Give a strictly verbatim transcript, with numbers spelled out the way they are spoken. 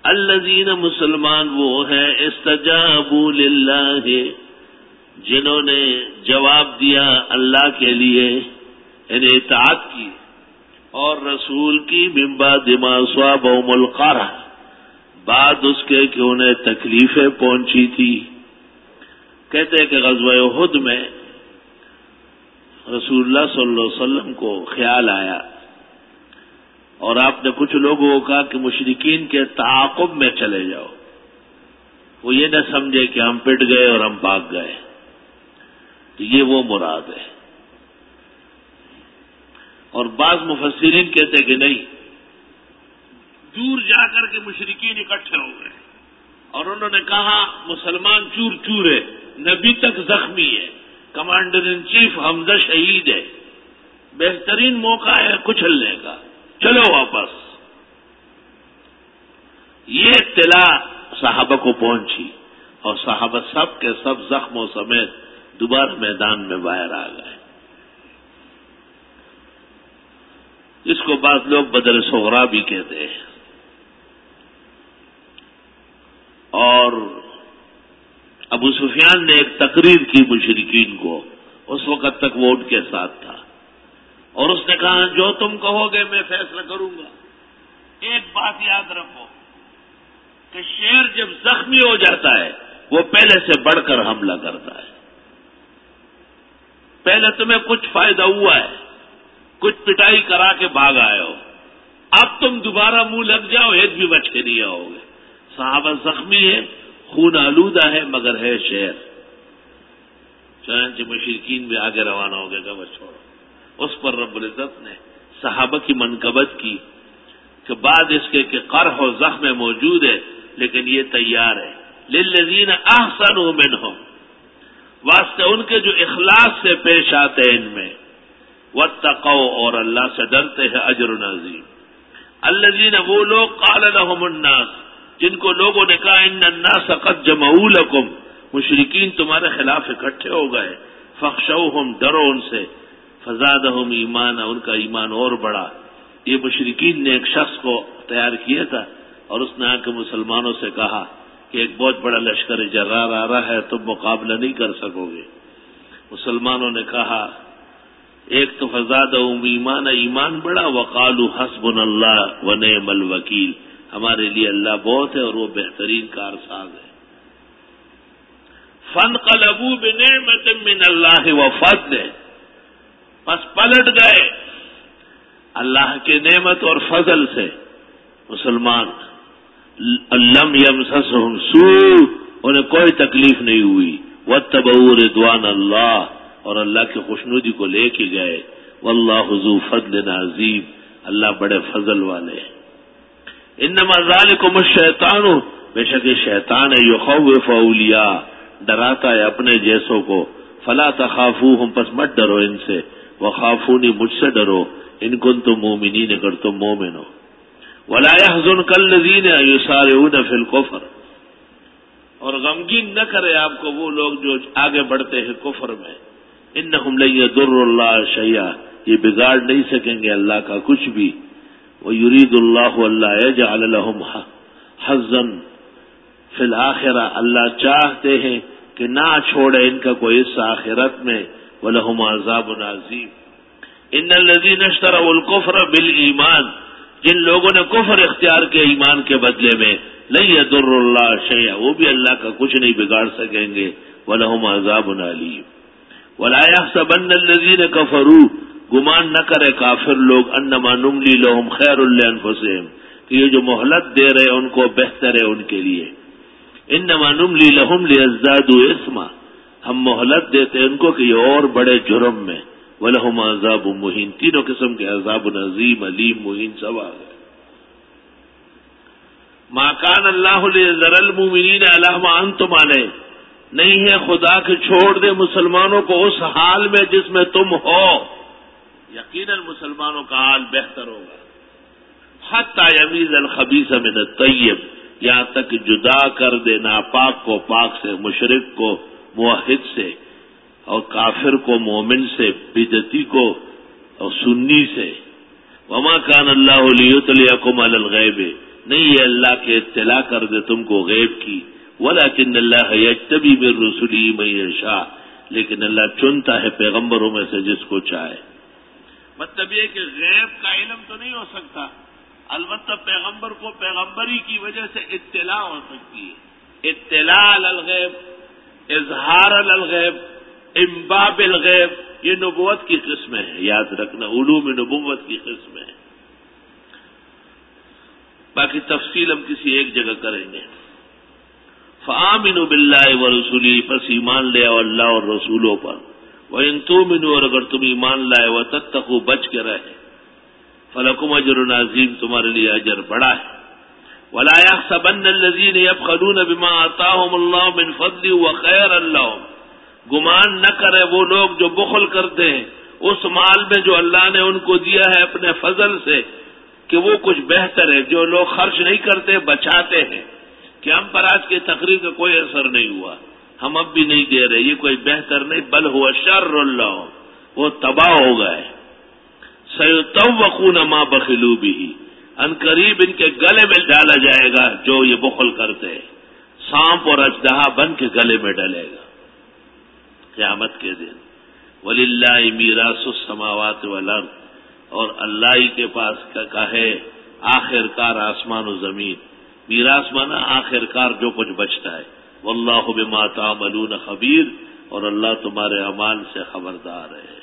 الذین مسلمان وہ ہیں استجابوا للہ جنہوں نے جواب دیا اللہ کے لیے یعنی اطاعت کی اور رسول کی من بعد ما اصابہم القرح بعد اس کے کہ انہیں تکلیفیں پہنچی تھی. کہتے ہیں کہ غزوہ احد میں رسول اللہ صلی اللہ علیہ وسلم کو خیال آیا اور آپ نے کچھ لوگوں کو کہا کہ مشرکین کے تعاقب میں چلے جاؤ, وہ یہ نہ سمجھے کہ ہم پٹ گئے اور ہم بھاگ گئے. تو یہ وہ مراد ہے. اور بعض مفسرین کہتے کہ نہیں, دور جا کر کے مشرکین اکٹھے ہو گئے اور انہوں نے کہا مسلمان چور چور ہے, نبی تک زخمی ہے, کمانڈر ان چیف حمزہ شہید ہے, بہترین موقع ہے کچلنے کا, چلو واپس. یہ اطلاع صحابہ کو پہنچی اور صحابہ سب کے سب زخموں سمیت دوبارہ میدان میں باہر آ گئے. اس کو بعض لوگ بدر صغرا بھی کہتے ہیں. اور ابو سفیان نے ایک تقریر کی مشرکین کو, اس وقت تک وہ ان کے ساتھ تھا, اور اس نے کہا جو تم کہو گے میں فیصلہ کروں گا. ایک بات یاد رکھو کہ شیر جب زخمی ہو جاتا ہے وہ پہلے سے بڑھ کر حملہ کرتا ہے. پہلے تمہیں کچھ فائدہ ہوا ہے, کچھ پٹائی کرا کے بھاگ آئے ہو, اب تم دوبارہ منہ لگ جاؤ ایک بھی بچ کے نہیں آؤ گے. صحابہ زخمی ہے, خون آلودہ ہے, مگر ہے شیر. چنانچہ مشرکین بھی آگے روانہ ہو گئے کہ بس چھوڑو. اس پر رب العزت نے صحابہ کی منقبت کی کہ بعد اس کے کہ قرح و زخم موجود ہے لیکن یہ تیار ہے. للذین احسنوا منہم, واسطے ان کے جو اخلاص سے پیش آتے ہیں ان میں, واتقوا اور اللہ سے ڈرتے ہیں, اجر عظیم. الذین وہ لوگ قال لهم الناس جن کو لوگوں نے کہا ان الناس قد جمعوا لکم, مشرکین تمہارے خلاف اکٹھے ہو گئے, فخشوہم ڈرو ان سے, فزادہم ایمانا ان کا ایمان اور بڑھا. یہ مشرکین نے ایک شخص کو تیار کیا تھا اور اس نے آ کے مسلمانوں سے کہا کہ ایک بہت بڑا لشکر جرار آ رہا ہے, تم مقابلہ نہیں کر سکو گے. مسلمانوں نے کہا ایک تو فزادہم ایمانا ایمان بڑھا, وقالوا حسبنا اللہ ونعم الوکیل, ہمارے لیے اللہ بہت ہے اور وہ بہترین کارساز ہے. فانقلبوا بنعمت من اللہ وفضل, پس پلٹ گئے اللہ کے نعمت اور فضل سے مسلمان. لم یمسسہم سوء, انہیں کوئی تکلیف نہیں ہوئی. واتبعوا رضوان اللہ, اور اللہ کی خوشنودی کو لے کے گئے. واللہ ذو فضل عظیم, اللہ بڑے فضل والے ہیں. انما ذالکم الشیطان, بے شک شیطان ہے, یخوف اولیاء ڈراتا ہے اپنے جیسوں کو. فلا تخافوہم, پس مت ڈرو ان سے, وخافونی مجھ سے ڈرو, ان کنتم مومنین اگر تم مومن ہو. ولا يحزنک الذین یسارعون فی الکفر, اور غمگین نہ کرے آپ کو وہ لوگ جو آگے بڑھتے ہیں کفر میں. انہم لن یضروا اللہ شیئا, یہ بگاڑ نہیں سکیں گے اللہ کا کچھ بھی. وَيُرِيدُ اللَّهُ أَلَّا يَجْعَلَ لَهُمْ حَظًّا فِي الْآخِرَةِ, اللہ چاہتے ہیں کہ نہ چھوڑے ان کا کوئی حصہ آخرت میں. وَلَهُمْ عَذَابٌ عَظِيمٌ. إِنَّ الَّذِينَ اشْتَرَوُا الْكُفْرَ بِالْإِيمَانِ, جن لوگوں نے کفر اختیار کیا ایمان کے بدلے میں, لن يضروا اللہ شیئا, وہ بھی اللہ کا کچھ نہیں بگاڑ سکیں گے. وَلَهُمْ عَذَابٌ عَلِيمٌ. وَلَا يَحْسَبَنَّ الَّذِينَ كَفَرُوا, گمان نہ کرے کافر لوگ, انما نملی لہم خیر لانفسہم, کہ یہ جو مہلت دے رہے ان کو بہتر ہے ان کے لیے. انما نملی لہم لیزدادوا اثما, ہم مہلت دیتے ان کو کہ یہ اور بڑے جرم میں. ولہم عذاب مہین, تینوں قسم کے عذاب عظیم, علیم, مہین سب آ گئے. ما کان اللہ لیذر المؤمنین علی ما انتم علیہ, نہیں ہے خدا کہ چھوڑ دے مسلمانوں کو اس حال میں جس میں تم ہو. یقیناً مسلمانوں کا حال بہتر ہوگا. حتی یمیز الخبیث من الطیب, یہاں تک جدا کر دے ناپاک کو پاک سے, مشرک کو موحد سے, اور کافر کو مومن سے, بدعتی کو اور سنی سے. وما کان اللہ لیطلعکم علی الغیب, نہیں یہ اللہ کے اطلاع کر دے تم کو غیب کی. ولیکن اللہ یجتبی من رسلہ من یشاء، لیکن اللہ چنتا ہے پیغمبروں میں سے جس کو چاہے. مطلب یہ کہ غیب کا علم تو نہیں ہو سکتا، البتہ پیغمبر کو پیغمبری کی وجہ سے اطلاع ہو سکتی ہے. اطلاع علی الغیب، اظہار علی الغیب، انباء بالغیب، یہ نبوت کی قسمیں ہیں. یاد رکھنا علوم نبوت کی قسمیں ہیں. باقی تفصیل ہم کسی ایک جگہ کریں گے. فآمنوا باللہ ورسولہ، پس ایمان لے آؤ اللہ اور رسولوں پر. وَإِن تُؤْمِنُوا، اور اگر تم ایمان لائے، وَتَتَّقُوا، بچ کے رہے، فَلَكُمْ أَجْرٌ عَظِيمٌ، تمہارے لیے اجر بڑا ہے. وَلَا يَحْسَبَنَّ الَّذِينَ يَبْخَلُونَ بِمَا آتَاهُمُ اللَّهُ مِنْ فَضْلِهِ وَخَيْرًا لَّهُمْ، گمان نہ کرے وہ لوگ جو بخل کرتے ہیں اس مال میں جو اللہ نے ان کو دیا ہے اپنے فضل سے، کہ وہ کچھ بہتر ہے. جو لوگ خرچ نہیں کرتے بچاتے ہیں، کہ ہم پر آج کی تقریر کا کوئی اثر نہیں ہوا، ہم اب بھی نہیں دے رہے، یہ کوئی بہتر نہیں، بل ہوا شر اللہ، وہ تباہ ہو گئے. سیطوقون ما بخلوا به، ان قریب ان کے گلے میں ڈالا جائے گا جو یہ بخل کرتے ہیں، سانپ اور اژدہا بن کے گلے میں ڈلے گا قیامت کے دن. وللہ میراث السماوات والارض، اور اللہ ہی کے پاس کا ہے آخر کار آسمان و زمین. میراث مانا آخر کار جو کچھ بچتا ہے. واللہ بما تعملون خبیر، اور اللہ تمہارے اعمال سے خبردار ہے.